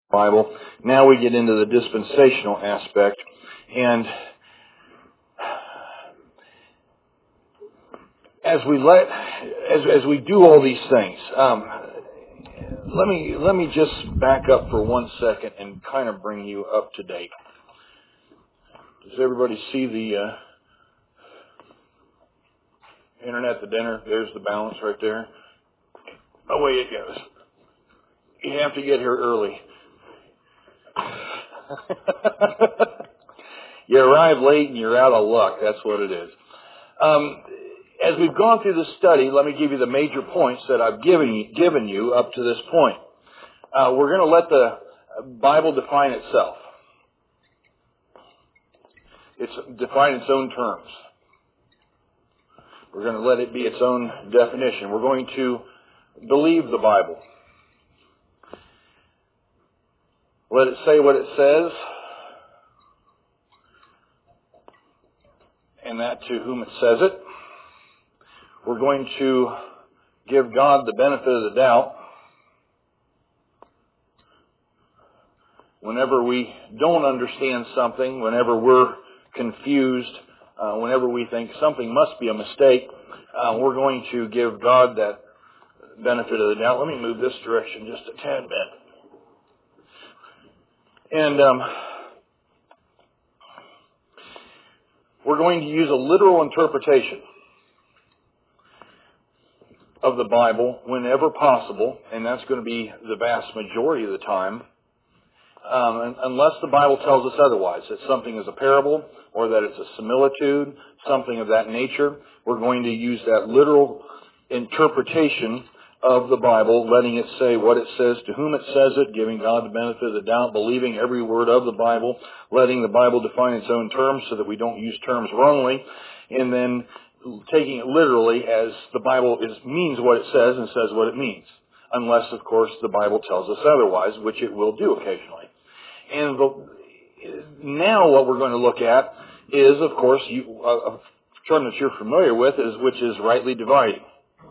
Bible. Now we get into the dispensational aspect, and as we do all these things, let me just back up for 1 second and kind of bring you up to date. Does everybody see the internet, the dinner? There's the balance right there. Away it goes. You have to get here early. You arrive late and you're out of luck. That's what it is. As we've gone through this study, let me give you the major points that I've given you up to this point. We're going to let the Bible define itself. It's define its own terms. We're going to let it be its own definition. We're going to believe the Bible. Let it say what it says, and that to whom it says it. We're going to give God the benefit of the doubt. Whenever we don't understand something, whenever we're confused, whenever we think something must be a mistake, we're going to give God that benefit of the doubt. Let me move this direction just a tad bit. And we're going to use a literal interpretation of the Bible whenever possible, and that's going to be the vast majority of the time, unless the Bible tells us otherwise, that something is a parable or that it's a similitude, something of that nature. We're going to use that literal interpretation of the Bible, letting it say what it says, to whom it says it, giving God the benefit of the doubt, believing every word of the Bible, letting the Bible define its own terms so that we don't use terms wrongly, and then taking it literally as the Bible means what it says and says what it means. Unless, of course, the Bible tells us otherwise, which it will do occasionally. And now what we're going to look at is, of course, a term that you're familiar with, which is rightly dividing.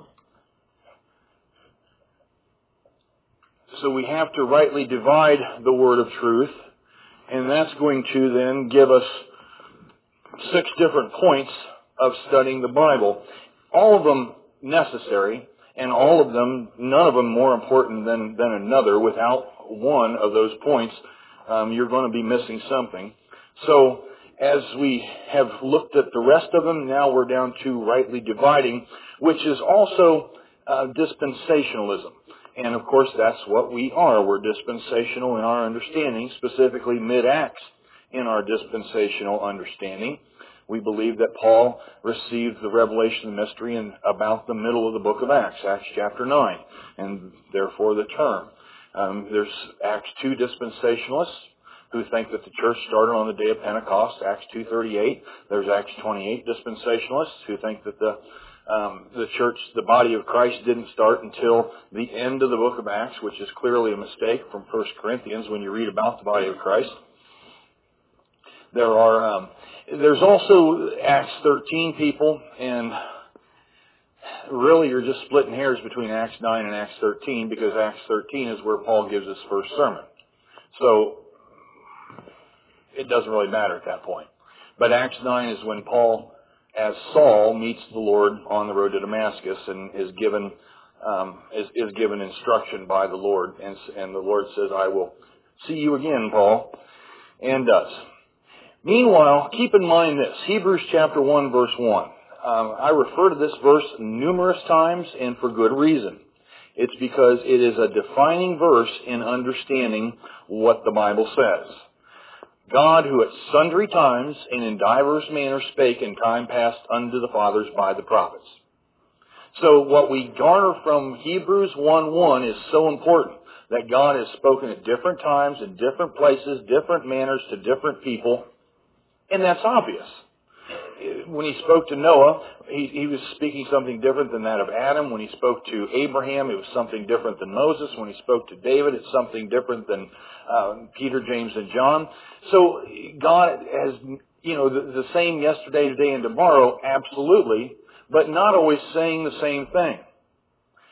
So we have to rightly divide the word of truth, and that's going to then give us 6 different points of studying the Bible. All of them necessary, and all of them, none of them more important than another. Without one of those points, you're going to be missing something. So as we have looked at the rest of them, now we're down to rightly dividing, which is also dispensationalism. And of course, that's what we are. We're dispensational in our understanding, specifically mid-Acts in our dispensational understanding. We believe that Paul received the revelation of the mystery in about the middle of the book of Acts, Acts chapter 9, and therefore the term. There's Acts 2 dispensationalists who think that the church started on the day of Pentecost, Acts 2:38. There's Acts 28 dispensationalists who think that the church, the body of Christ, didn't start until the end of the book of Acts, which is clearly a mistake from 1 Corinthians when you read about the body of Christ. There's also Acts 13 people, and really you're just splitting hairs between Acts 9 and Acts 13, because Acts 13 is where Paul gives his first sermon. So it doesn't really matter at that point. But Acts 9 is when Paul, as Saul, meets the Lord on the road to Damascus and is given instruction by the Lord, and the Lord says, "I will see you again, Paul," and does. Meanwhile, keep in mind this, Hebrews chapter 1, verse 1. I refer to this verse numerous times, and for good reason. It's because it is a defining verse in understanding what the Bible says. God, who at sundry times and in divers manners spake in time past unto the fathers by the prophets. So what we garner from Hebrews 1:1 is so important, that God has spoken at different times, in different places, different manners to different people, and that's obvious. When he spoke to Noah, he was speaking something different than that of Adam. When he spoke to Abraham, it was something different than Moses. When he spoke to David, it's something different than Peter, James, and John. So God has, the same yesterday, today, and tomorrow, absolutely, but not always saying the same thing.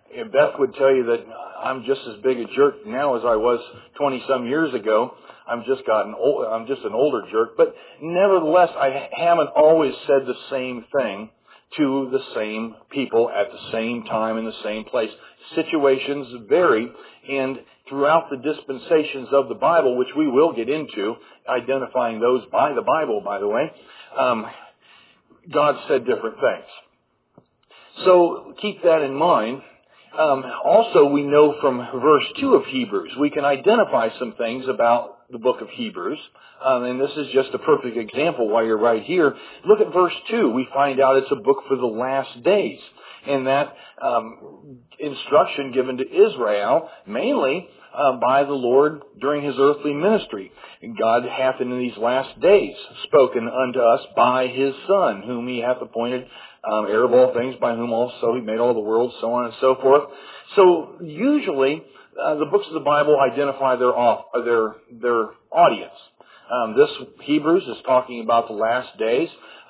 Beth would tell you that I'm just as big a jerk now as I was 20-some years ago. I'm just an older jerk. But nevertheless, I haven't always said the same thing to the same people at the same time in the same place. Situations vary, and throughout the dispensations of the Bible, which we will get into, identifying those by the Bible, by the way, God said different things. So keep that in mind. Also, we know from verse 2 of Hebrews, we can identify some things about the book of Hebrews. And this is just a perfect example while you're right here. Look at verse 2. We find out it's a book for the last days. And that instruction given to Israel, mainly by the Lord during His earthly ministry. God hath in these last days spoken unto us by His Son, whom He hath appointed heir of all things, by whom also He made all the world, so on and so forth. So usually, the books of the Bible identify their audience. This Hebrews is talking about the last days.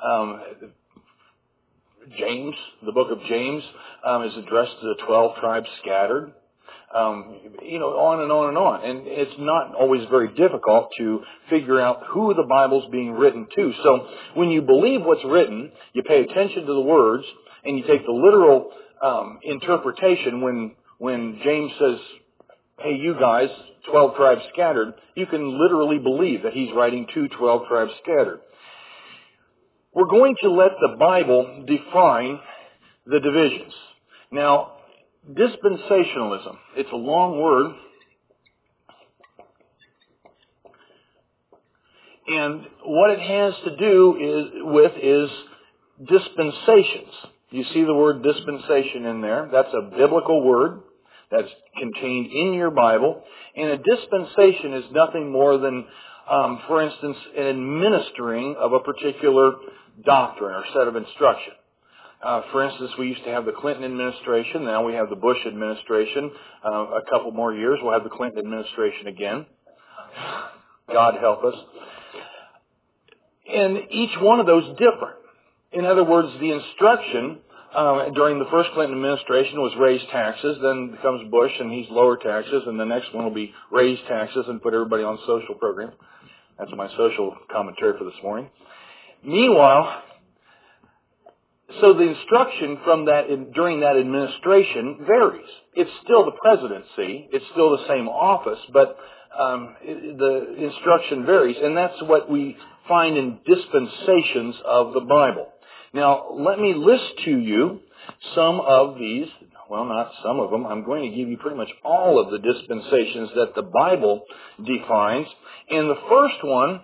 James, the book of James, is addressed to the 12 tribes scattered. On and on and on. And it's not always very difficult to figure out who the Bible's being written to. So when you believe what's written, you pay attention to the words, and you take the literal interpretation when James says, hey, you guys, 12 tribes scattered, you can literally believe that he's writing to 12 tribes scattered. We're going to let the Bible define the divisions. Now, dispensationalism, it's a long word, and what it has to do is dispensations. You see the word dispensation in there. That's a biblical word that's contained in your Bible, and a dispensation is nothing more than, for instance, an administering of a particular doctrine or set of instruction. For instance, we used to have the Clinton administration. Now we have the Bush administration. A couple more years, we'll have the Clinton administration again. God help us. And each one of those different. In other words, the instruction during the first Clinton administration was raise taxes. Then comes Bush, and he's lower taxes. And the next one will be raise taxes and put everybody on social programs. That's my social commentary for this morning. Meanwhile, so the instruction from that during that administration varies. It's still the presidency. It's still the same office, but the instruction varies. And that's what we find in dispensations of the Bible. Now, let me list to you some of these. Well, not some of them. I'm going to give you pretty much all of the dispensations that the Bible defines. And the first one,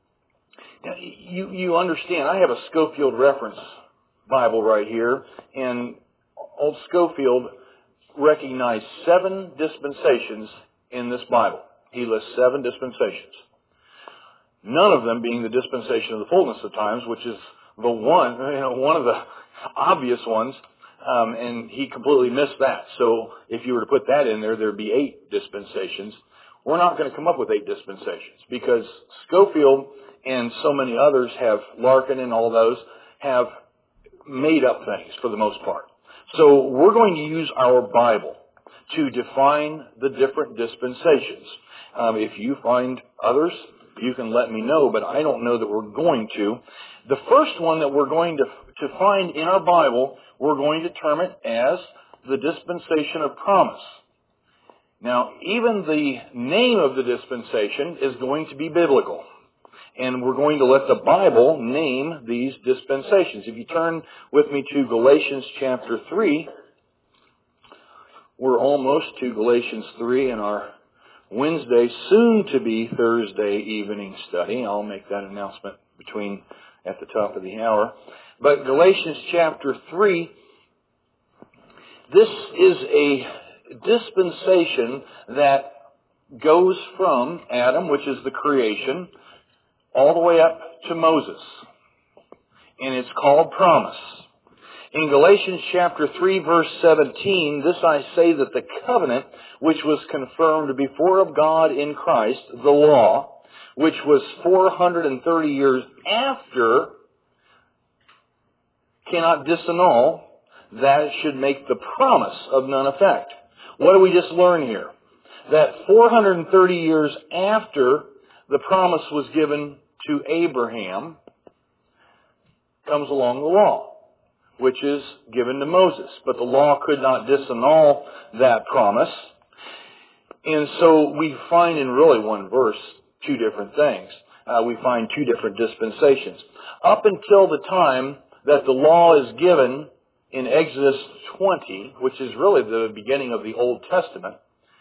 you understand, I have a Scofield reference Bible right here, and old Scofield recognized 7 dispensations in this Bible. He lists 7 dispensations. None of them being the dispensation of the fullness of times, which is the one of the obvious ones, and he completely missed that. So if you were to put that in there, there'd be 8 dispensations. We're not going to come up with 8 dispensations because Scofield and so many others Larkin and all those have made up things for the most part. So we're going to use our Bible to define the different dispensations. If you find others, you can let me know, but I don't know that we're going to. The first one that we're going to find in our Bible, we're going to term it as the dispensation of promise. Now, even the name of the dispensation is going to be biblical. And we're going to let the Bible name these dispensations. If you turn with me to Galatians chapter 3, we're almost to Galatians 3 in our Wednesday, soon to be Thursday evening study. I'll make that announcement at the top of the hour. But Galatians chapter 3, this is a dispensation that goes from Adam, which is the creation, all the way up to Moses. And it's called promise. In Galatians chapter 3 verse 17, this I say that the covenant which was confirmed before of God in Christ, the law, which was 430 years after, cannot disannul that should make the promise of none effect. What do we just learn here? That 430 years after the promise was given to Abraham comes along the law, which is given to Moses. But the law could not disannul that promise. And so we find in really one verse two different things. We find two different dispensations. Up until the time that the law is given in Exodus 20, which is really the beginning of the Old Testament,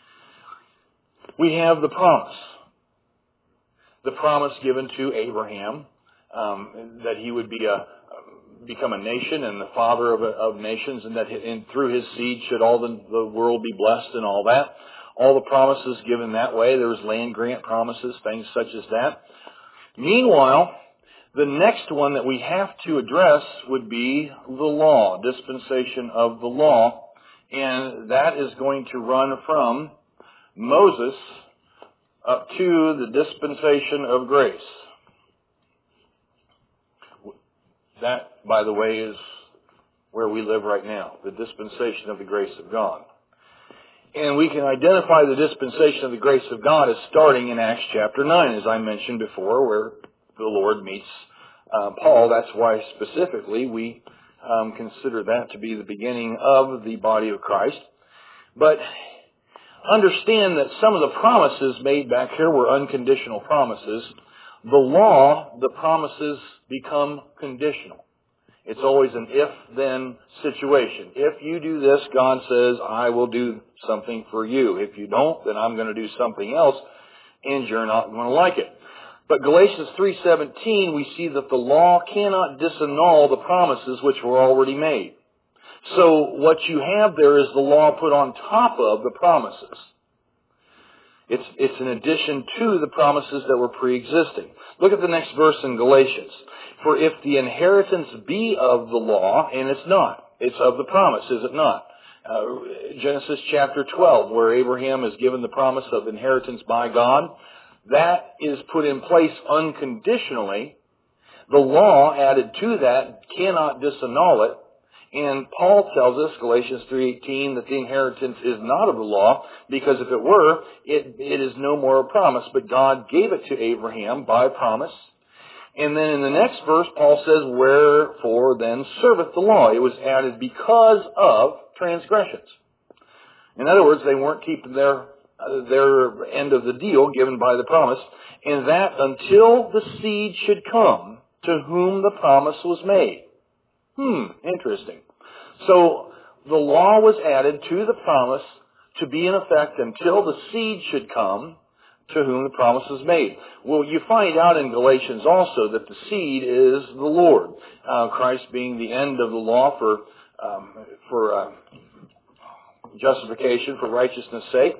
we have the promise. The promise given to Abraham that he would become a nation and the father of nations, and that through his seed should all the world be blessed and all that. All the promises given that way. There was land grant promises, things such as that. Meanwhile, the next one that we have to address would be the law, dispensation of the law. And that is going to run from Moses up to the dispensation of grace. That, by the way, is where we live right now, the dispensation of the grace of God. And we can identify the dispensation of the grace of God as starting in Acts chapter 9, as I mentioned before, where the Lord meets Paul. That's why specifically we consider that to be the beginning of the body of Christ. But understand that some of the promises made back here were unconditional promises. The law, the promises become conditional. It's always an if-then situation. If you do this, God says, I will do something for you. If you don't, then I'm going to do something else, and you're not going to like it. But Galatians 3:17, we see that the law cannot disannul the promises which were already made. So what you have there is the law put on top of the promises. It's an addition to the promises that were pre-existing. Look at the next verse in Galatians. For if the inheritance be of the law, and it's not, it's of the promise, is it not? Genesis chapter 12, where Abraham is given the promise of inheritance by God, that is put in place unconditionally. The law added to that cannot disannul it. And Paul tells us, Galatians 3:18, that the inheritance is not of the law, because if it were, it is no more a promise. But God gave it to Abraham by promise. And then in the next verse, Paul says, wherefore then serveth the law? It was added because of transgressions. In other words, they weren't keeping their end of the deal given by the promise, and that until the seed should come to whom the promise was made. Interesting. So the law was added to the promise to be in effect until the seed should come to whom the promise was made. Well, you find out in Galatians also that the seed is the Lord. Christ being the end of the law for justification, for righteousness' sake.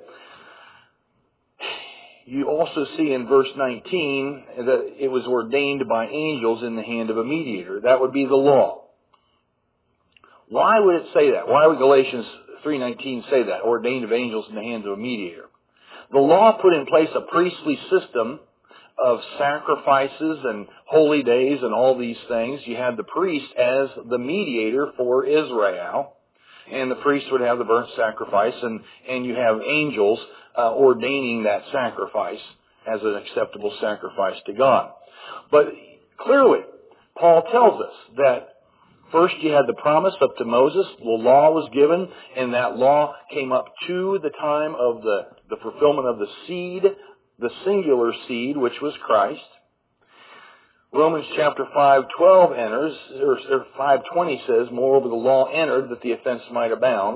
You also see in verse 19 that it was ordained by angels in the hand of a mediator. That would be the law. Why would it say that? Why would Galatians 3:19 say that? Ordained of angels in the hands of a mediator. The law put in place a priestly system of sacrifices and holy days and all these things. You had the priest as the mediator for Israel, and the priest would have the burnt sacrifice, and you have angels ordaining that sacrifice as an acceptable sacrifice to God. But clearly, Paul tells us that first you had the promise up to Moses, the law was given, and that law came up to the time of the fulfillment of the seed, the singular seed, which was Christ. Romans chapter 5:12 enters, or 5:20 says, moreover the law entered that the offense might abound.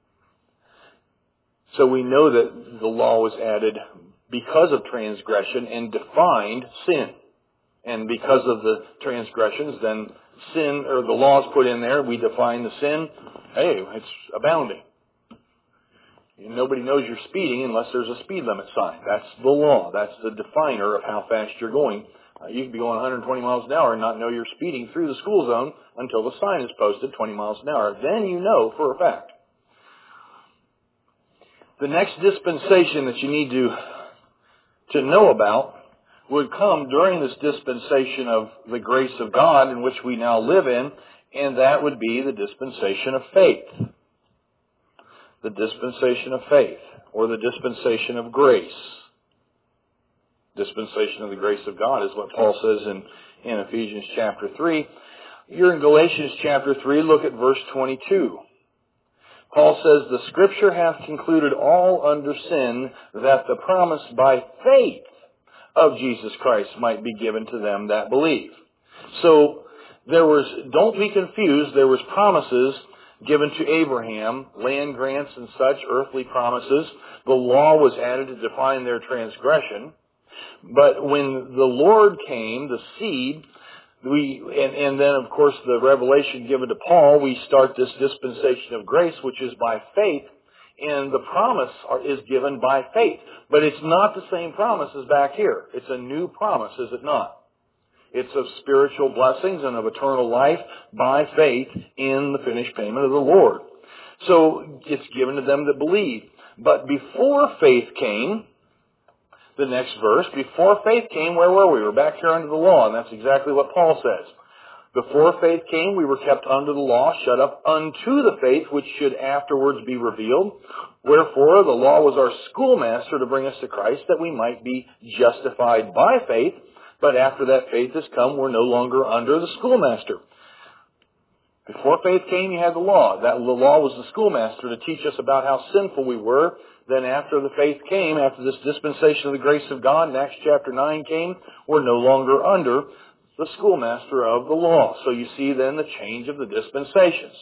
So we know that the law was added because of transgression and defined sin. And because of the transgressions, then sin, or the law is put in there, we define the sin. Hey, it's abounding. Nobody knows you're speeding unless there's a speed limit sign. That's the law. That's the definer of how fast you're going. You can be going 120 miles an hour and not know you're speeding through the school zone until the sign is posted 20 miles an hour. Then you know for a fact. The next dispensation that you need to know about would come during this dispensation of the grace of God in which we now live in, and that would be the dispensation of faith. The dispensation of faith, or the dispensation of grace. Dispensation of the grace of God is what Paul says in Ephesians chapter 3. You're in Galatians chapter 3, look at verse 22. Paul says, the Scripture hath concluded all under sin, that the promise by faith of Jesus Christ might be given to them that believe. So, don't be confused, there was promises given to Abraham, land grants and such, earthly promises. The law was added to define their transgression. But when the Lord came, the seed, and then of course the revelation given to Paul, we start this dispensation of grace, which is by faith, and the promise is given by faith. But it's not the same promise as back here. It's a new promise, is it not? It's of spiritual blessings and of eternal life by faith in the finished payment of the Lord. So it's given to them that believe. But before faith came, the next verse, before faith came, where were we? We're back here under the law, and that's exactly what Paul says. Before faith came, we were kept under the law, shut up unto the faith which should afterwards be revealed. Wherefore, the law was our schoolmaster to bring us to Christ, that we might be justified by faith. But after that faith has come, we're no longer under the schoolmaster. Before faith came, you had the law. The law was the schoolmaster to teach us about how sinful we were. Then after the faith came, after this dispensation of the grace of God, and Acts chapter 9 came, we're no longer under the schoolmaster of the law. So you see then the change of the dispensations.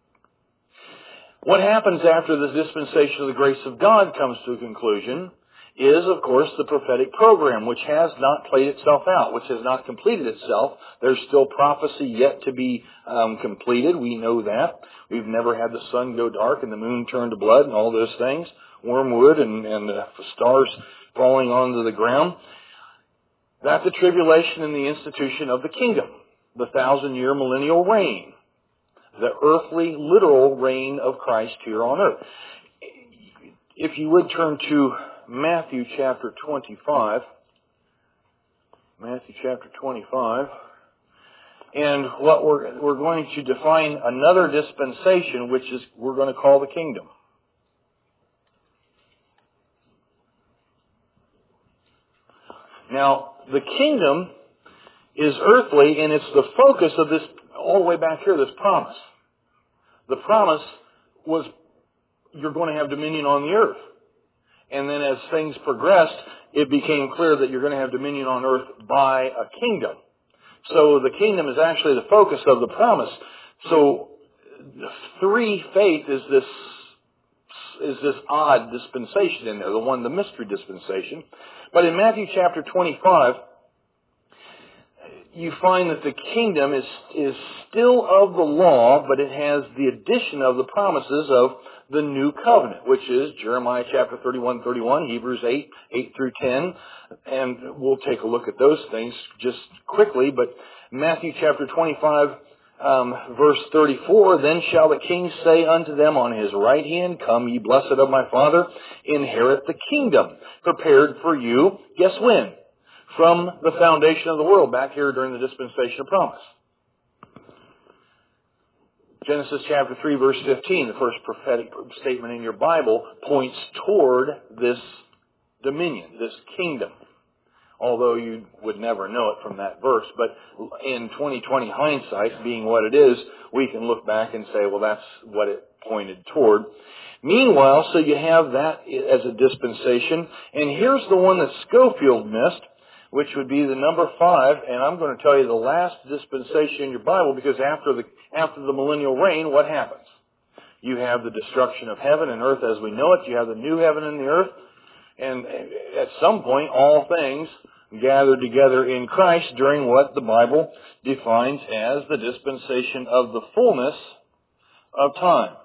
What happens after the dispensation of the grace of God comes to a conclusion is, of course, the prophetic program, which has not played itself out, which has not completed itself. There's still prophecy yet to be completed. We know that. We've never had the sun go dark and the moon turn to blood and all those things. Wormwood and the stars falling onto the ground. That's the tribulation and the institution of the kingdom. The 1,000-year millennial reign. The earthly, literal reign of Christ here on earth. If you would turn to Matthew chapter 25. Matthew chapter 25. And what we're going to define another dispensation, which is we're going to call the kingdom. Now, the kingdom is earthly, and it's the focus of this, all the way back here, this promise. The promise was you're going to have dominion on the earth. And then as things progressed, it became clear that you're going to have dominion on earth by a kingdom. So the kingdom is actually the focus of the promise. So three faith is this odd dispensation in there, the mystery dispensation. But in Matthew chapter 25, you find that the kingdom is still of the law, but it has the addition of the promises of the new covenant, which is Jeremiah chapter 31, Hebrews 8 through 10. And we'll take a look at those things just quickly. But Matthew chapter 25, verse 34, then shall the king say unto them on his right hand, come ye blessed of my Father, inherit the kingdom prepared for you. Guess when? From the foundation of the world, back here during the dispensation of promise. Genesis chapter 3, verse 15, the first prophetic statement in your Bible, points toward this dominion, this kingdom. Although you would never know it from that verse. But in 2020 hindsight, being what it is, we can look back and say, well, that's what it pointed toward. Meanwhile, so you have that as a dispensation. And here's the one that Scofield missed, which would be the number 5, and I'm going to tell you the last dispensation in your Bible, because after the millennial reign, what happens? You have the destruction of heaven and earth as we know it. You have the new heaven and the earth, and at some point, all things gathered together in Christ during what the Bible defines as the dispensation of the fullness of time.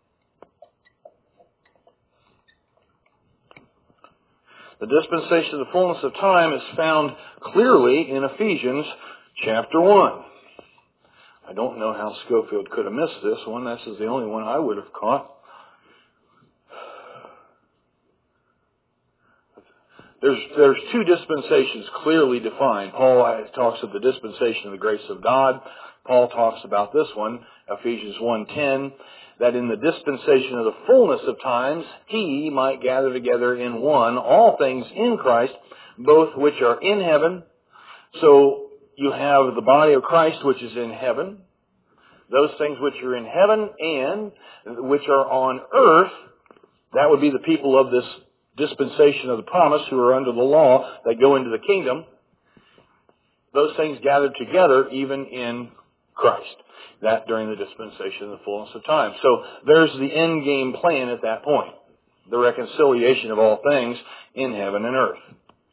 The dispensation of the fullness of time is found clearly in Ephesians chapter 1. I don't know how Scofield could have missed this one. This is the only one I would have caught. There's two dispensations clearly defined. Paul talks of the dispensation of the grace of God. Paul talks about this one, Ephesians 1:10, that in the dispensation of the fullness of times, he might gather together in one all things in Christ, both which are in heaven. So you have the body of Christ which is in heaven, those things which are in heaven and which are on earth. That would be the people of this dispensation of the promise who are under the law that go into the kingdom. Those things gathered together even in Christ. That during the dispensation of the fullness of time. So there's the end game plan at that point. The reconciliation of all things in heaven and earth.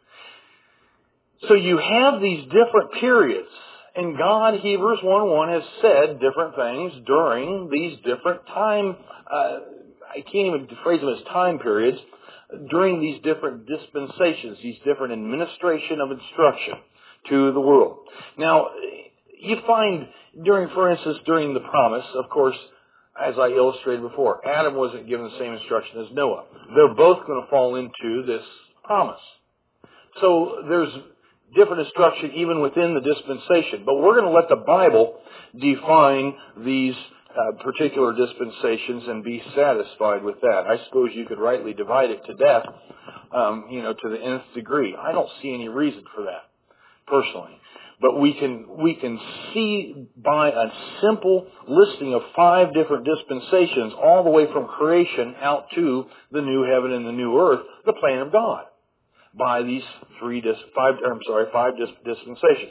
So you have these different periods. And God, Hebrews 1:1, has said different things during these different time, I can't even phrase them as time periods, during these different dispensations, these different administration of instruction to the world. Now, you find for instance, during the promise, of course, as I illustrated before, Adam wasn't given the same instruction as Noah. They're both going to fall into this promise. So there's different instruction even within the dispensation. But we're going to let the Bible define these particular dispensations and be satisfied with that. I suppose you could rightly divide it to death, to the nth degree. I don't see any reason for that, personally. But we can see by a simple listing of 5 different dispensations, all the way from creation out to the new heaven and the new earth, the plan of God by these 5 dispensations.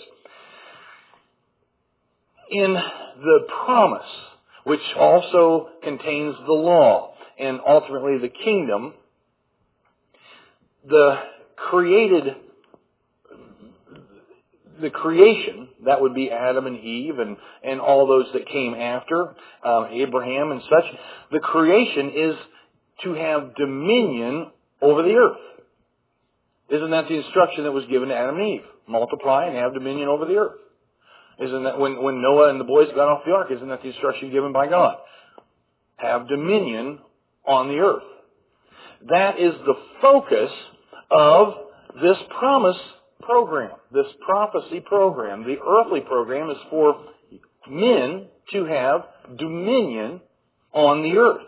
In the promise, which also contains the law and ultimately the kingdom, the creation, that would be Adam and Eve and all those that came after, Abraham and such. The creation is to have dominion over the earth. Isn't that the instruction that was given to Adam and Eve? Multiply and have dominion over the earth. Isn't that when Noah and the boys got off the ark, isn't that the instruction given by God? Have dominion on the earth. That is the focus of this promise program, this prophecy program. The earthly program is for men to have dominion on the earth.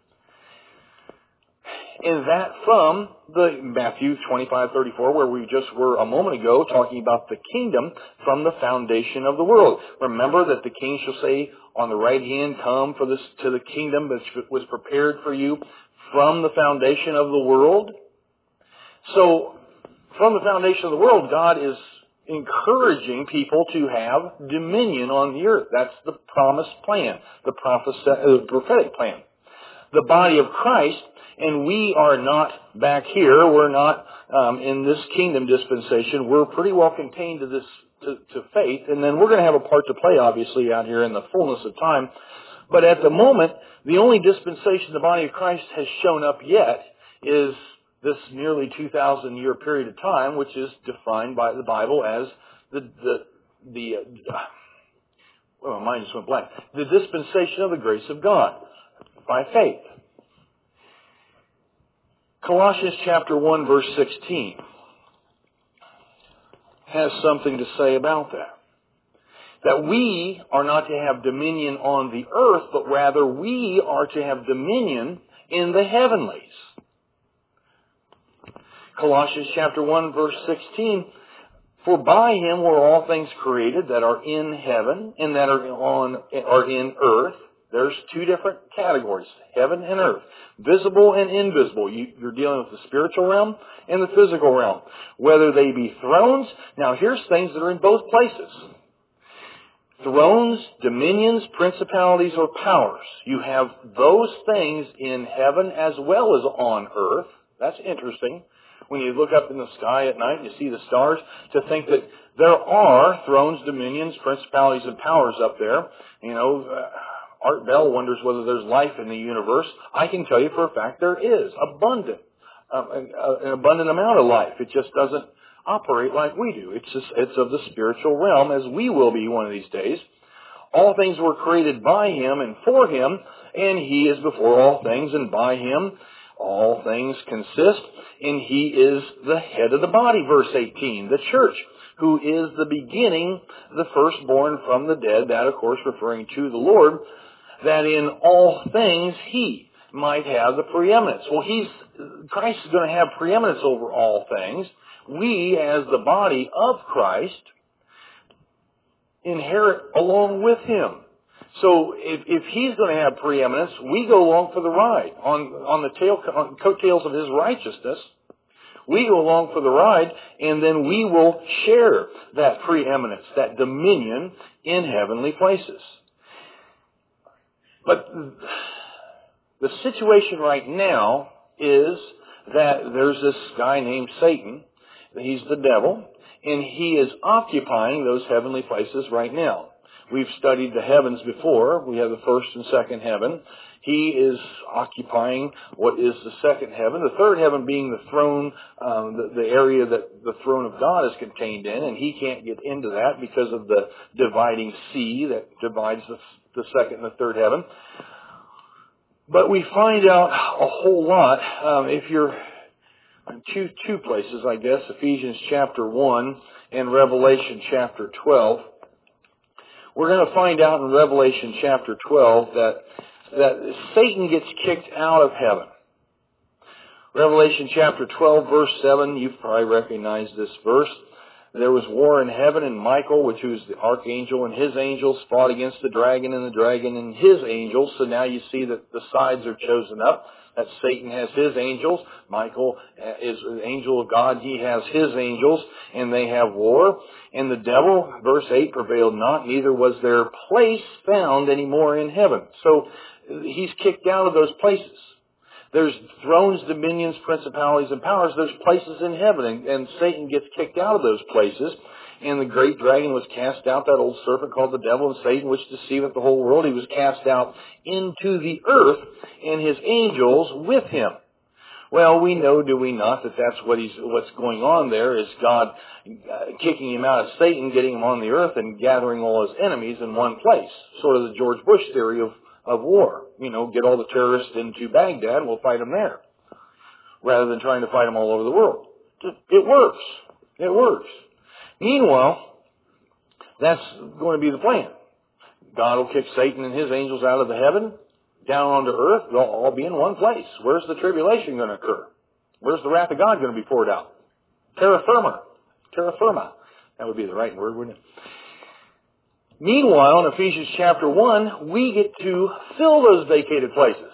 And that from the Matthew 25:34, where we just were a moment ago talking about the kingdom from the foundation of the world. Remember that the king shall say on the right hand, come to the kingdom that was prepared for you from the foundation of the world. So, from the foundation of the world, God is encouraging people to have dominion on the earth. That's the promised plan, the prophetic plan. The body of Christ, and we are not back here, we're not in this kingdom dispensation, we're pretty well contained to this, to faith, and then we're going to have a part to play, obviously, out here in the fullness of time. But at the moment, the only dispensation the body of Christ has shown up yet is this nearly 2,000 year period of time, which is defined by the Bible as my mind just went blank. The dispensation of the grace of God by faith. Colossians chapter 1 verse 16 has something to say about that. That we are not to have dominion on the earth, but rather we are to have dominion in the heavenlies. Colossians chapter 1 verse 16, for by him were all things created that are in heaven and that are in earth. There's 2 different categories, heaven and earth, visible and invisible. You're dealing with the spiritual realm and the physical realm. Whether they be thrones, now here's things that are in both places. Thrones, dominions, principalities, or powers. You have those things in heaven as well as on earth. That's interesting. When you look up in the sky at night and you see the stars, to think that there are thrones, dominions, principalities, and powers up there. Art Bell wonders whether there's life in the universe. I can tell you for a fact there is an abundant amount of life. It just doesn't operate like we do. It's of the spiritual realm, as we will be one of these days. All things were created by him and for him, and he is before all things, and by him all things consist, and He is the head of the body, verse 18, the church, who is the beginning, the firstborn from the dead, that of course referring to the Lord, that in all things He might have the preeminence. Well, Christ is going to have preeminence over all things. We, as the body of Christ, inherit along with Him. So if He's going to have preeminence, we go along for the ride. On the coattails of His righteousness, we go along for the ride, and then we will share that preeminence, that dominion in heavenly places. But the situation right now is that there's this guy named Satan. He's the devil, and he is occupying those heavenly places right now. We've studied the heavens before. We have the first and second heaven. He is occupying what is the second heaven. The third heaven being the throne, the area that the throne of God is contained in, and he can't get into that because of the dividing sea that divides the second and the third heaven. But we find out a whole lot if you're in two places, I guess, Ephesians chapter 1 and Revelation chapter 12. We're going to find out in Revelation chapter 12 that Satan gets kicked out of heaven. Revelation chapter 12, verse 7, you've probably recognized this verse. There was war in heaven, and Michael, which was the archangel, and his angels fought against the dragon and his angels. So now you see that the sides are chosen up. That Satan has his angels. Michael is the angel of God. He has his angels, and they have war. And the devil, verse 8, prevailed not, neither was there place found anymore in heaven. So he's kicked out of those places. There's thrones, dominions, principalities, and powers. There's places in heaven, and Satan gets kicked out of those places. And the great dragon was cast out, that old serpent called the devil and Satan, which deceiveth the whole world. He was cast out into the earth, and his angels with him. Well, we know, do we not, that that's what's going on there is God kicking him out of Satan, getting him on the earth, and gathering all his enemies in one place. Sort of the George Bush theory of war. You know, get all the terrorists into Baghdad and we'll fight them there. Rather than trying to fight them all over the world. It works. It works. Meanwhile, that's going to be the plan. God will kick Satan and his angels out of the heaven, down onto earth. They'll all be in one place. Where's the tribulation going to occur? Where's the wrath of God going to be poured out? Terra firma. Terra firma. That would be the right word, wouldn't it? Meanwhile, in Ephesians chapter 1, we get to fill those vacated places.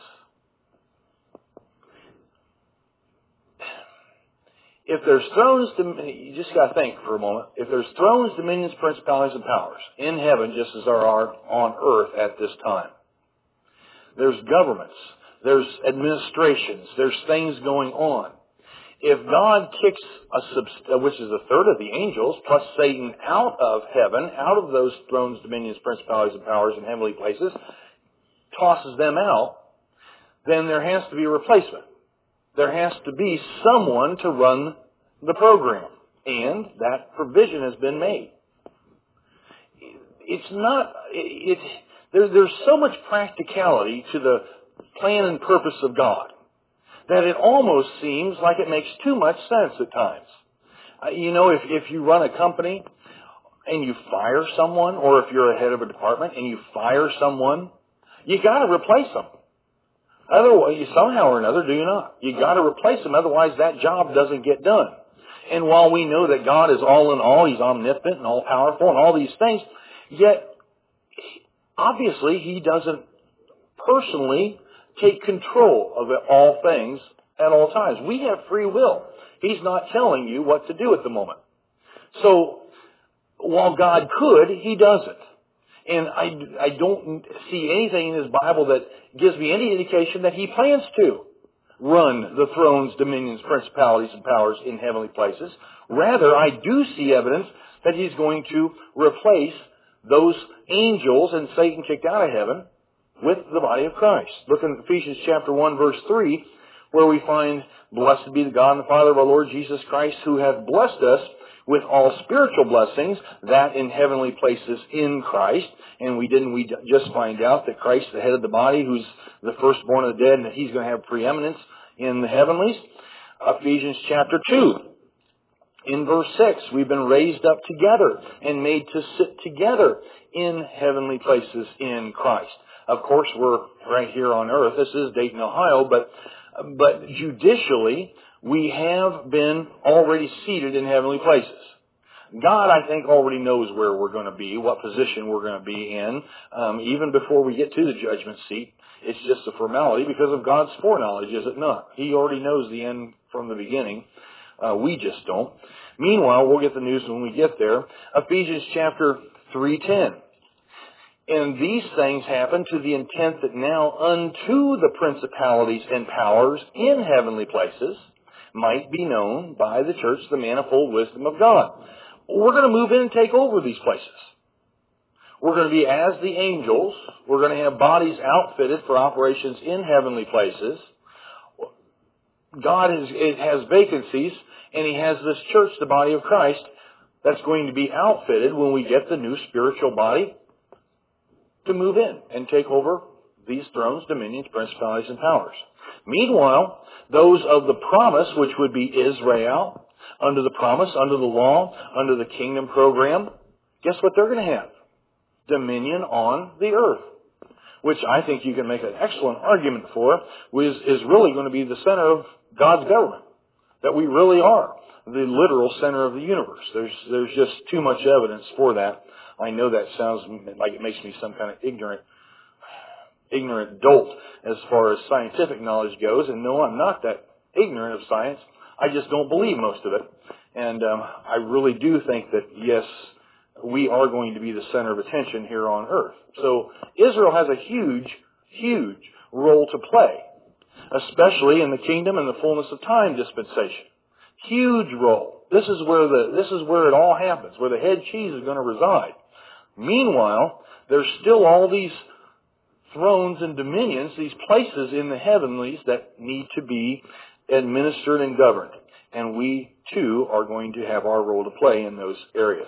If there's thrones, you just got to think for a moment. If there's thrones, dominions, principalities, and powers in heaven, just as there are on earth at this time, there's governments, there's administrations, there's things going on. If God kicks which is a third of the angels, plus Satan out of heaven, out of those thrones, dominions, principalities, and powers in heavenly places, tosses them out, then there has to be a replacement. There has to be someone to run the program. And that provision has been made. There's so much practicality to the plan and purpose of God that it almost seems like it makes too much sense at times. If you run a company and you fire someone, or if you're a head of a department and you fire someone, you got to replace them. Otherwise, somehow or another, do you not? You got to replace them, otherwise that job doesn't get done. And while we know that God is all in all, He's omnipotent and all powerful and all these things, yet obviously He doesn't personally take control of all things at all times. We have free will. He's not telling you what to do at the moment. So while God could, He doesn't. And I don't see anything in His Bible that gives me any indication that He plans to run the thrones, dominions, principalities, and powers in heavenly places. Rather, I do see evidence that He's going to replace those angels and Satan kicked out of heaven with the body of Christ. Look in Ephesians chapter 1, verse 3, where we find, "Blessed be the God and the Father of our Lord Jesus Christ, who hath blessed us with all spiritual blessings, that in heavenly places in Christ." And we just find out that Christ, the head of the body, who's the firstborn of the dead, and that He's going to have preeminence in the heavenlies. Ephesians chapter 2. In verse 6, we've been raised up together and made to sit together in heavenly places in Christ. Of course, we're right here on earth. This is Dayton, Ohio, but judicially, we have been already seated in heavenly places. God, I think, already knows where we're going to be, what position we're going to be in, even before we get to the judgment seat. It's just a formality because of God's foreknowledge, is it not? He already knows the end from the beginning. We just don't. Meanwhile, we'll get the news when we get there. Ephesians chapter 3:10. And these things happen to the intent that now unto the principalities and powers in heavenly places might be known by the church the manifold wisdom of God. We're going to move in and take over these places. We're going to be as the angels. We're going to have bodies outfitted for operations in heavenly places. God has vacancies, and He has this church, the body of Christ, that's going to be outfitted when we get the new spiritual body to move in and take over these thrones, dominions, principalities, and powers. Meanwhile, those of the promise, which would be Israel, under the promise, under the law, under the kingdom program, guess what they're going to have? Dominion on the earth, which I think you can make an excellent argument for, is really going to be the center of God's government, that we really are the literal center of the universe. There's just too much evidence for that. I know that sounds like it makes me some kind of ignorant dolt as far as scientific knowledge goes, and no, I'm not that ignorant of science. I just don't believe most of it. And I really do think that, yes, we are going to be the center of attention here on earth. So Israel has a huge, huge role to play, especially in the kingdom and the fullness of time dispensation. Huge role. This is where it all happens, where the head cheese is going to reside. Meanwhile, there's still all these thrones and dominions, these places in the heavenlies that need to be administered and governed. And we, too, are going to have our role to play in those areas.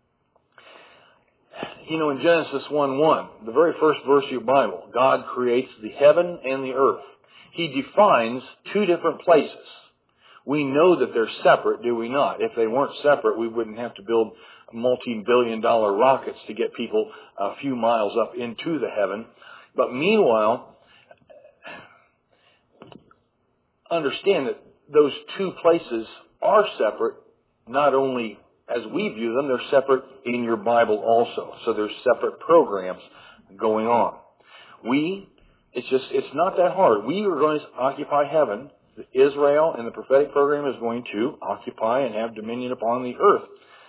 You know, in Genesis 1:1, the very first verse of your Bible, God creates the heaven and the earth. He defines two different places. We know that they're separate, do we not? If they weren't separate, we wouldn't have to build multi-billion-dollar rockets to get people a few miles up into the heaven. But meanwhile, understand that those two places are separate, not only as we view them, they're separate in your Bible also. So there's separate programs going on. It's not that hard. We are going to occupy heaven. Israel and the prophetic program is going to occupy and have dominion upon the earth.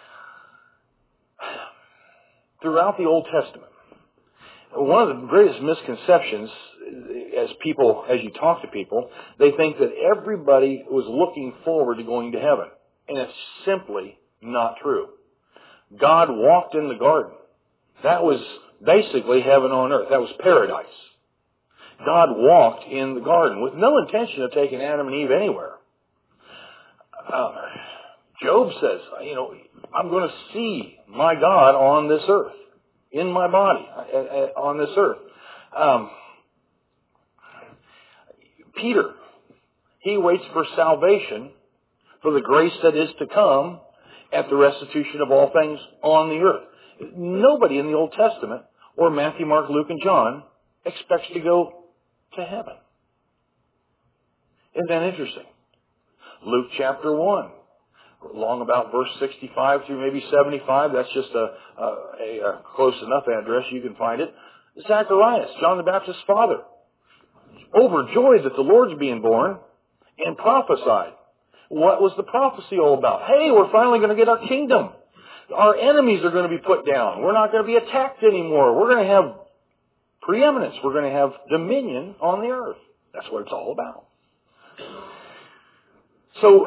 Throughout the Old Testament, one of the greatest misconceptions as you talk to people, they think that everybody was looking forward to going to heaven. And it's simply not true. God walked in the garden. That was basically heaven on earth. That was paradise. God walked in the garden with no intention of taking Adam and Eve anywhere. Job says, I'm going to see my God on this earth, in my body, on this earth. Peter, he waits for salvation, for the grace that is to come at the restitution of all things on the earth. Nobody in the Old Testament, or Matthew, Mark, Luke, and John, expects to go to heaven. Isn't that interesting? Luke chapter 1, along about verse 65 through maybe 75, that's just a close enough address, you can find it. Zacharias, John the Baptist's father, overjoyed that the Lord's being born, and prophesied. What was the prophecy all about? Hey, we're finally going to get our kingdom. Our enemies are going to be put down. We're not going to be attacked anymore. We're going to have preeminence. We're going to have dominion on the earth. That's what it's all about. So,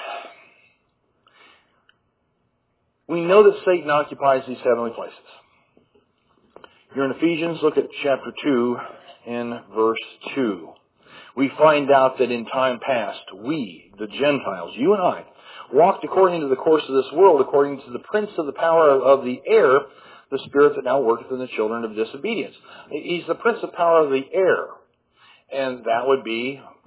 we know that Satan occupies these heavenly places. You're in Ephesians, look at chapter 2 and verse 2. We find out that in time past, we, the Gentiles, you and I, walked according to the course of this world, according to the prince of the power of the air, the spirit that now worketh in the children of disobedience. He's the prince of power of the air. And that would be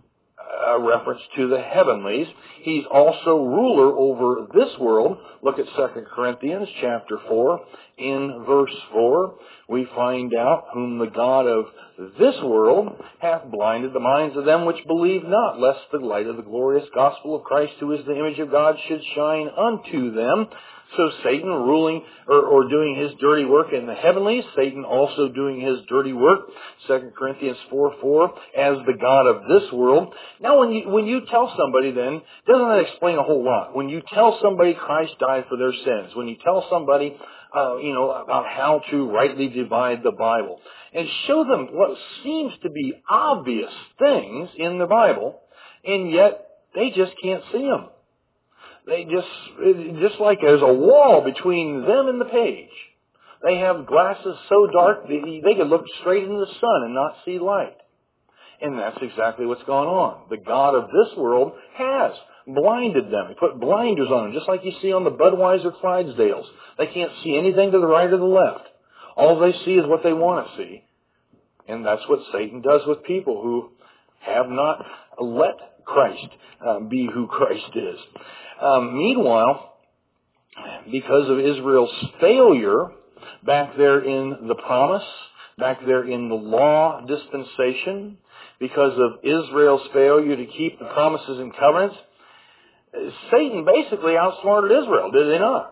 a reference to the heavenlies. He's also ruler over this world. Look at 2 Corinthians chapter 4. In verse 4, we find out whom the God of this world hath blinded the minds of them which believe not, lest the light of the glorious gospel of Christ, who is the image of God, should shine unto them. So Satan ruling or doing his dirty work in the heavenlies, Satan also doing his dirty work, 2 Corinthians 4:4, as the god of this world. Now when you tell somebody then, doesn't that explain a whole lot? When you tell somebody Christ died for their sins, when you tell somebody about how to rightly divide the Bible, and show them what seems to be obvious things in the Bible, and yet they just can't see them. They just like there's a wall between them and the page. They have glasses so dark they could look straight into the sun and not see light. And that's exactly what's gone on. The God of this world has blinded them. He put blinders on them, just like you see on the Budweiser Clydesdales. They can't see anything to the right or the left. All they see is what they want to see. And that's what Satan does with people who have not let Christ be who Christ is. Meanwhile, because of Israel's failure back there in the promise, back there in the law dispensation, because of Israel's failure to keep the promises and covenants, Satan basically outsmarted Israel, did they not?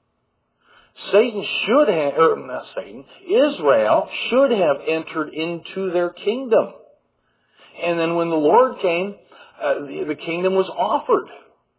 Israel should have entered into their kingdom. And then when the Lord came, the kingdom was offered.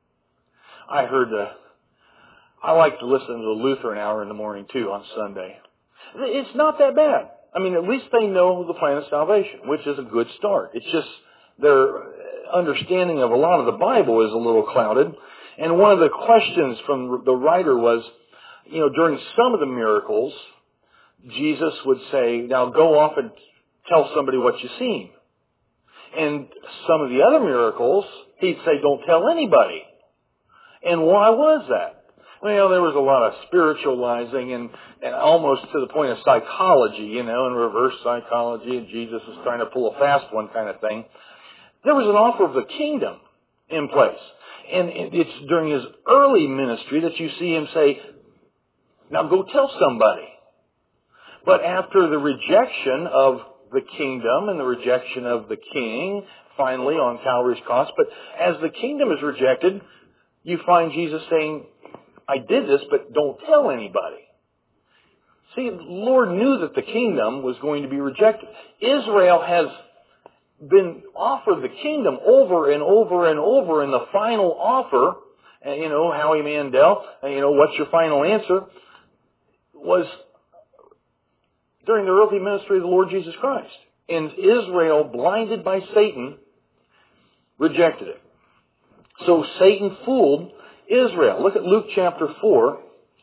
I like to listen to the Lutheran Hour in the morning too on Sunday. It's not that bad. I mean, at least they know the plan of salvation, which is a good start. It's just their understanding of a lot of the Bible is a little clouded. And one of the questions from the writer was, during some of the miracles, Jesus would say, now go off and tell somebody what you've seen. And some of the other miracles, he'd say, don't tell anybody. And why was that? Well, there was a lot of spiritualizing and almost to the point of psychology, and reverse psychology, and Jesus is trying to pull a fast one kind of thing. There was an offer of the kingdom in place. And it's during his early ministry that you see him say, now go tell somebody. But after the rejection of the kingdom and the rejection of the king, finally on Calvary's cross, but as the kingdom is rejected, you find Jesus saying, I did this, but don't tell anybody. See, the Lord knew that the kingdom was going to be rejected. Israel has been offered the kingdom over and over and over, and the final offer, Howie Mandel, what's your final answer, was during the earthly ministry of the Lord Jesus Christ. And Israel, blinded by Satan, rejected it. So Satan fooled Israel. Look at Luke chapter 4.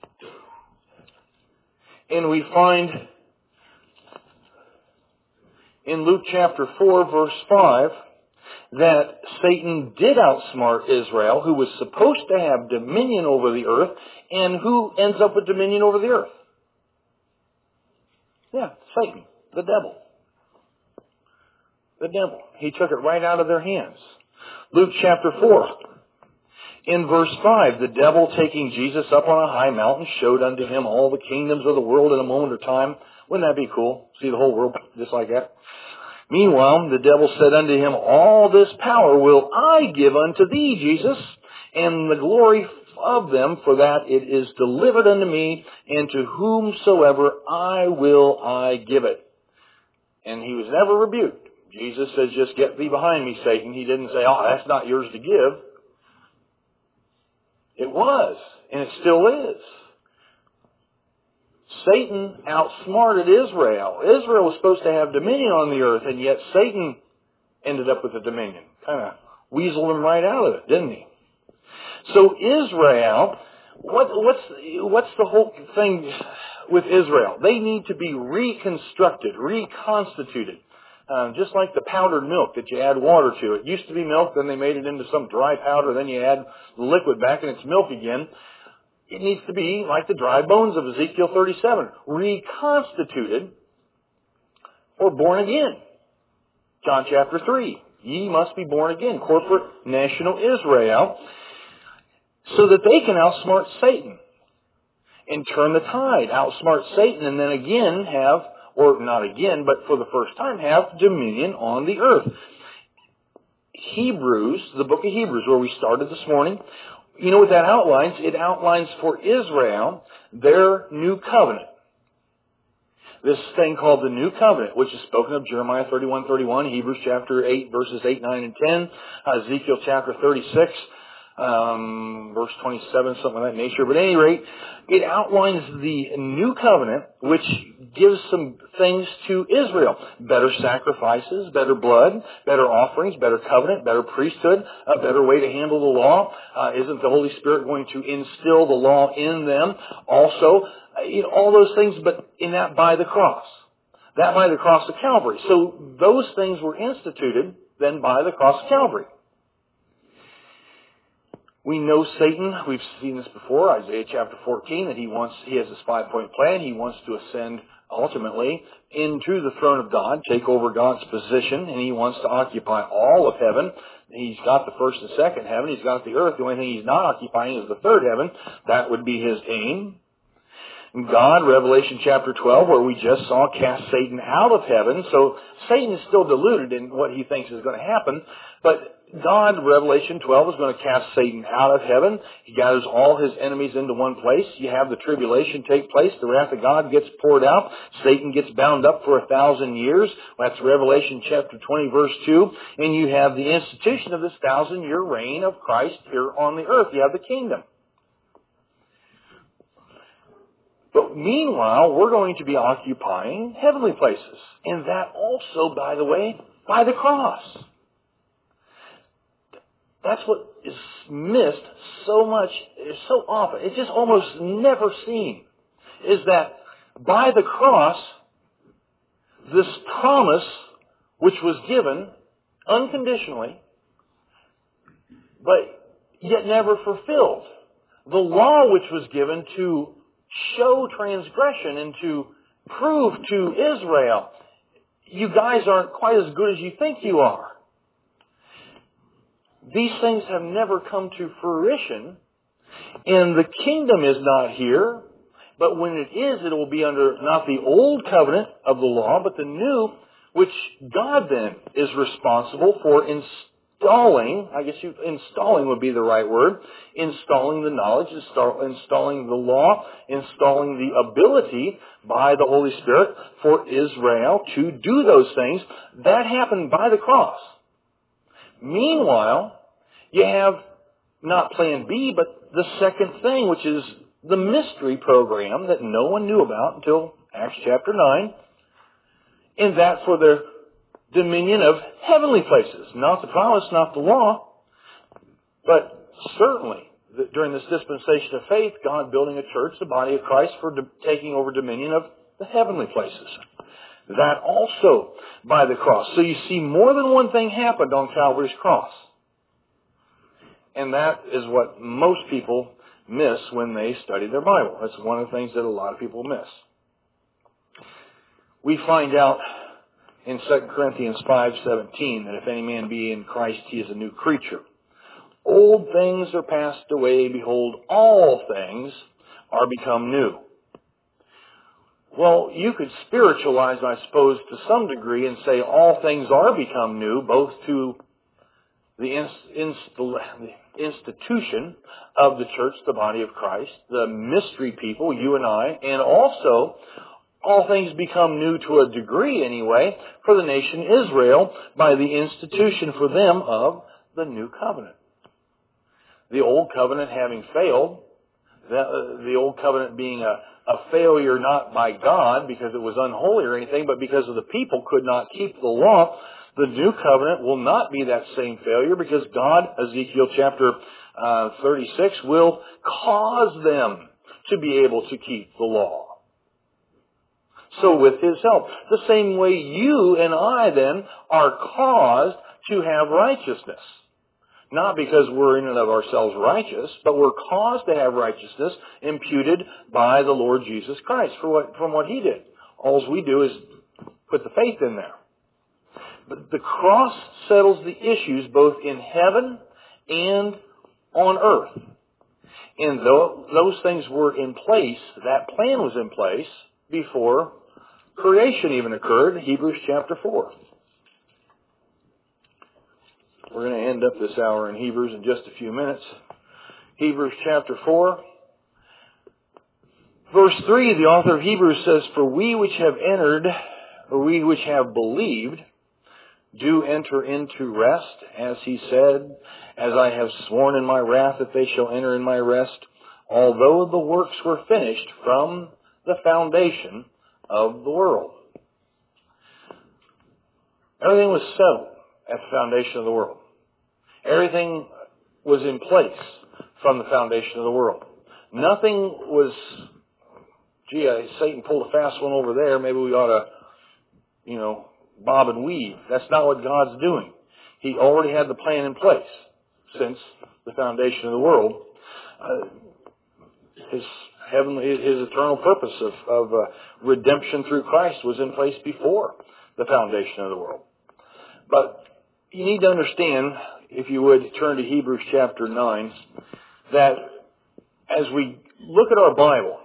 And we find in Luke chapter 4 verse 5 that Satan did outsmart Israel, who was supposed to have dominion over the earth, and who ends up with dominion over the earth? Yeah, Satan, the devil. The devil. He took it right out of their hands. Luke chapter 4. In verse 5, the devil taking Jesus up on a high mountain showed unto him all the kingdoms of the world in a moment of time. Wouldn't that be cool? See the whole world just like that? Meanwhile, the devil said unto him, all this power will I give unto thee, Jesus, and the glory of them, for that it is delivered unto me, and to whomsoever I will I give it. And he was never rebuked. Jesus says, just get thee behind me, Satan. He didn't say, that's not yours to give. It was, and it still is. Satan outsmarted Israel. Israel was supposed to have dominion on the earth, and yet Satan ended up with the dominion. Kind of weaseled him right out of it, didn't he? So Israel, what's the whole thing with Israel? They need to be reconstructed, reconstituted. Just like the powdered milk that you add water to. It used to be milk, then they made it into some dry powder, then you add the liquid back and it's milk again. It needs to be like the dry bones of Ezekiel 37, reconstituted or born again. John chapter 3. Ye must be born again, corporate national Israel, so that they can outsmart Satan and turn the tide, outsmart Satan, and then again have, or not again, but for the first time, have dominion on the earth. Hebrews, the book of Hebrews, where we started this morning, you know what that outlines? It outlines for Israel their new covenant. This thing called the New Covenant, which is spoken of Jeremiah 31:31, Hebrews chapter 8, verses 8, 9, and 10, Ezekiel chapter 36, verse 27, something of that nature. But at any rate, it outlines the New Covenant, which gives some things to Israel. Better sacrifices, better blood, better offerings, better covenant, better priesthood, a better way to handle the law. Isn't the Holy Spirit going to instill the law in them? Also, all those things, but in that by the cross. That by the cross of Calvary. So those things were instituted then by the cross of Calvary. We know Satan, we've seen this before, Isaiah chapter 14, that he has this 5-point plan. He wants to ascend ultimately into the throne of God, take over God's position, and he wants to occupy all of heaven. He's got the first and second heaven. He's got the earth. The only thing he's not occupying is the third heaven. That would be his aim. God, Revelation chapter 12, where we just saw, cast Satan out of heaven. So Satan is still deluded in what he thinks is going to happen. But God, Revelation 12, is going to cast Satan out of heaven. He gathers all his enemies into one place. You have the tribulation take place. The wrath of God gets poured out. Satan gets bound up for 1,000 years. That's Revelation chapter 20, verse 2. And you have the institution of this 1,000-year reign of Christ here on the earth. You have the kingdom. But meanwhile, we're going to be occupying heavenly places. And that also, by the way, by the cross. That's what is missed so much, so often. It's just almost never seen. Is that by the cross, this promise which was given unconditionally, but yet never fulfilled. The law which was given to show transgression and to prove to Israel, you guys aren't quite as good as you think you are. These things have never come to fruition, and the kingdom is not here, but when it is, it will be under not the old covenant of the law, but the new, which God then is responsible for installing, installing would be the right word, installing the knowledge, installing the law, installing the ability by the Holy Spirit for Israel to do those things. That happened by the cross. Meanwhile, you have not plan B, but the second thing, which is the mystery program that no one knew about until Acts chapter 9, and that for the dominion of heavenly places. Not the promise, not the law, but certainly during this dispensation of faith, God building a church, the body of Christ, for taking over dominion of the heavenly places. That also by the cross. So you see, more than one thing happened on Calvary's cross. And that is what most people miss when they study their Bible. That's one of the things that a lot of people miss. We find out in 2 Corinthians 5:17 that if any man be in Christ, he is a new creature. Old things are passed away. Behold, all things are become new. Well, you could spiritualize, I suppose, to some degree and say all things are become new, both to the institution of the church, the body of Christ, the mystery people, you and I, and also all things become new to a degree anyway for the nation Israel by the institution for them of the new covenant. The old covenant having failed, the old covenant being a failure not by God because it was unholy or anything, but because of the people could not keep the law. The new covenant will not be that same failure because God, Ezekiel chapter 36, will cause them to be able to keep the law. So with His help, the same way you and I then are caused to have righteousness. Not because we're in and of ourselves righteous, but we're caused to have righteousness imputed by the Lord Jesus Christ from what He did. All we do is put the faith in there. But the cross settles the issues both in heaven and on earth. And though those things were in place, that plan was in place before creation even occurred, Hebrews chapter 4. We're going to end up this hour in Hebrews in just a few minutes. Hebrews chapter 4. Verse 3, the author of Hebrews says, "For we which have entered, or we which have believed, do enter into rest, as he said, as I have sworn in my wrath that they shall enter in my rest, although the works were finished from the foundation of the world." Everything was settled at the foundation of the world. Everything was in place from the foundation of the world. Nothing was, Satan pulled a fast one over there, maybe we ought to, bob and weave. That's not what God's doing. He already had the plan in place since the foundation of the world. His eternal purpose of redemption through Christ was in place before the foundation of the world. But you need to understand, if you would turn to Hebrews chapter 9, that as we look at our Bible,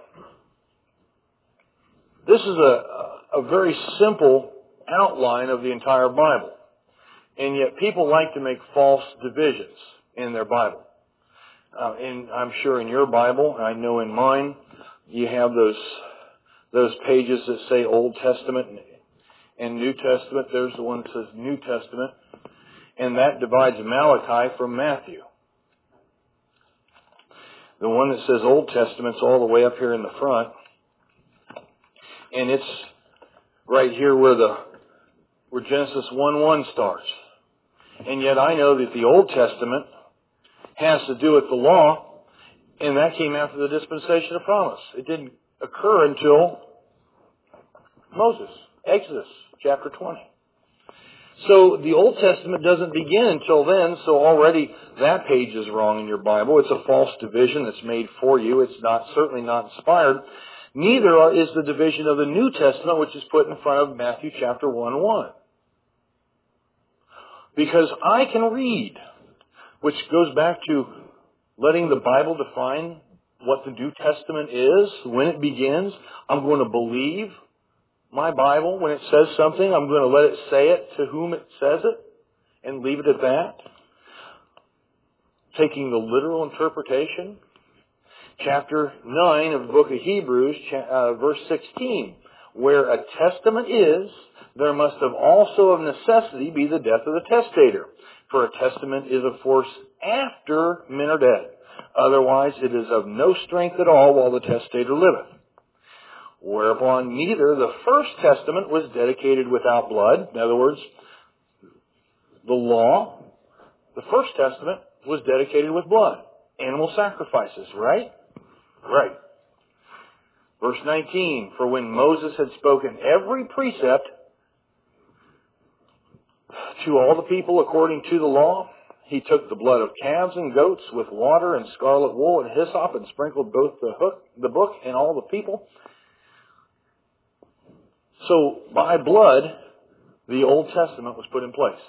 this is a very simple outline of the entire Bible. And yet people like to make false divisions in their Bible. And I'm sure in your Bible, I know in mine, you have those pages that say Old Testament and New Testament. There's the one that says New Testament. And that divides Malachi from Matthew. The one that says Old Testament's all the way up here in the front. And it's right here where Genesis 1:1 starts. And yet I know that the Old Testament has to do with the law, and that came after the dispensation of promise. It didn't occur until Moses, Exodus chapter 20. So the Old Testament doesn't begin until then, so already that page is wrong in your Bible. It's a false division that's made for you. It's certainly not inspired. Neither is the division of the New Testament, which is put in front of Matthew chapter 1:1. Because I can read, which goes back to letting the Bible define what the New Testament is, when it begins. I'm going to believe my Bible. When it says something, I'm going to let it say it to whom it says it and leave it at that. Taking the literal interpretation. Chapter 9 of the book of Hebrews, verse 16. Where a testament is, there must have also of necessity be the death of the testator. For a testament is of force after men are dead. Otherwise it is of no strength at all while the testator liveth. Whereupon neither the first testament was dedicated without blood. In other words, the law, the first testament was dedicated with blood. Animal sacrifices, right? Right. Verse 19, for when Moses had spoken every precept to all the people according to the law, he took the blood of calves and goats with water and scarlet wool and hyssop and sprinkled both the book and all the people. So by blood, the Old Testament was put in place.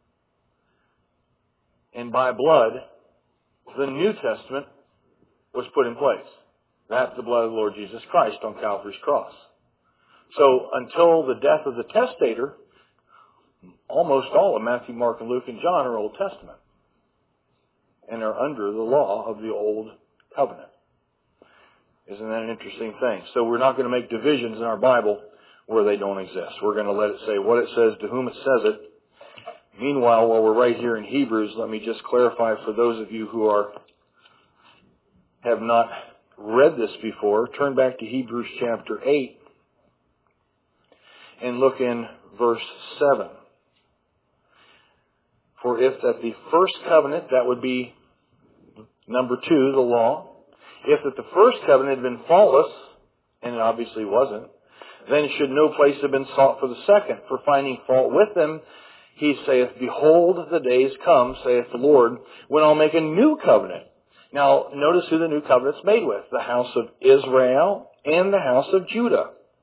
And by blood, the New Testament was put in place. That's the blood of the Lord Jesus Christ on Calvary's cross. So until the death of the testator, almost all of Matthew, Mark, and Luke, and John are Old Testament. And are under the law of the Old Covenant. Isn't that an interesting thing? So we're not going to make divisions in our Bible where they don't exist. We're going to let it say what it says to whom it says it. Meanwhile, while we're right here in Hebrews, let me just clarify for those of you who have not read this before, turn back to Hebrews chapter 8 and look in verse 7. For if at the first covenant, that would be number 2, the law, if at the first covenant had been faultless, and it obviously wasn't, then should no place have been sought for the second. For finding fault with them, he saith, behold, the days come, saith the Lord, when I'll make a new covenant. Now, notice who the new covenant's made with. The house of Israel and the house of Judah.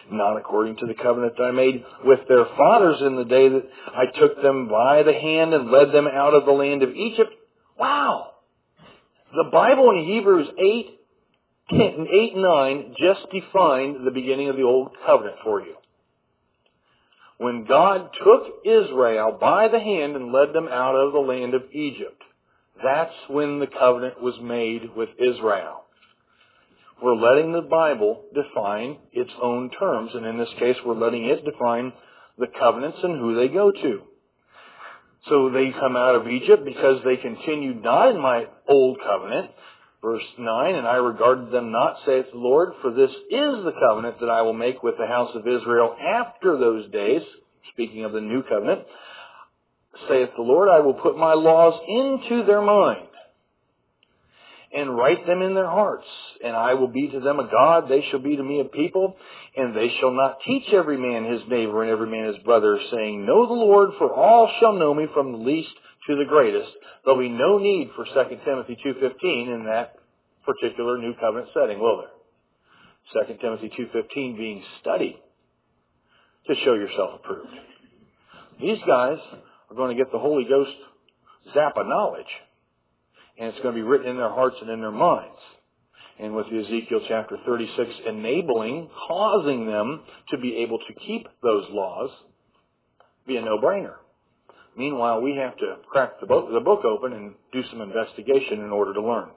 not according to the covenant that I made with their fathers in the day that I took them by the hand and led them out of the land of Egypt. Wow! The Bible in Hebrews 8 and 9 just defined the beginning of the Old Covenant for you. When God took Israel by the hand and led them out of the land of Egypt, that's when the covenant was made with Israel. We're letting the Bible define its own terms, and in this case we're letting it define the covenants and who they go to. So they come out of Egypt because they continued not in my old covenant. Verse 9, and I regarded them not, saith the Lord, for this is the covenant that I will make with the house of Israel after those days. Speaking of the new covenant, saith the Lord, I will put my laws into their mind and write them in their hearts. And I will be to them a God, they shall be to me a people, and they shall not teach every man his neighbor and every man his brother, saying, Know the Lord, for all shall know me from the least to the greatest. There'll be no need for 2 Timothy 2:15 in that particular new covenant setting, will there? 2 Timothy 2:15 being studied to show yourself approved. These guys are going to get the Holy Ghost zap of knowledge, and it's going to be written in their hearts and in their minds. And with Ezekiel chapter 36 enabling, causing them to be able to keep those laws, be a no-brainer. Meanwhile, we have to crack the book open and do some investigation in order to learn.